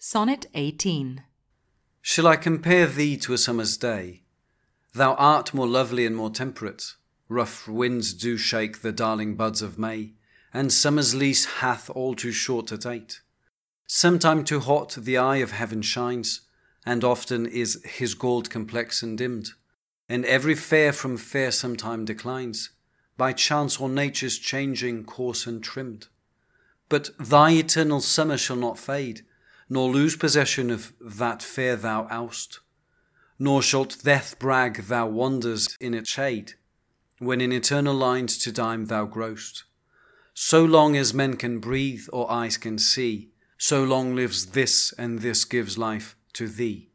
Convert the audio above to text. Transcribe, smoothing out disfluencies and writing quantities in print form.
Sonnet 18. Shall I compare thee to a summer's day? Thou art more lovely and more temperate. Rough winds do shake the darling buds of May, and summer's lease hath all too short a date. Sometime too hot the eye of heaven shines, and often is his gold complexion dimmed, and every fair from fair sometime declines, by chance or nature's changing course and trimmed. But thy eternal summer shall not fade, nor lose possession of that fair thou oust, nor shalt death brag thou wanders in its shade, when in eternal lines to dime thou growst. So long as men can breathe or eyes can see, so long lives this, and this gives life to thee.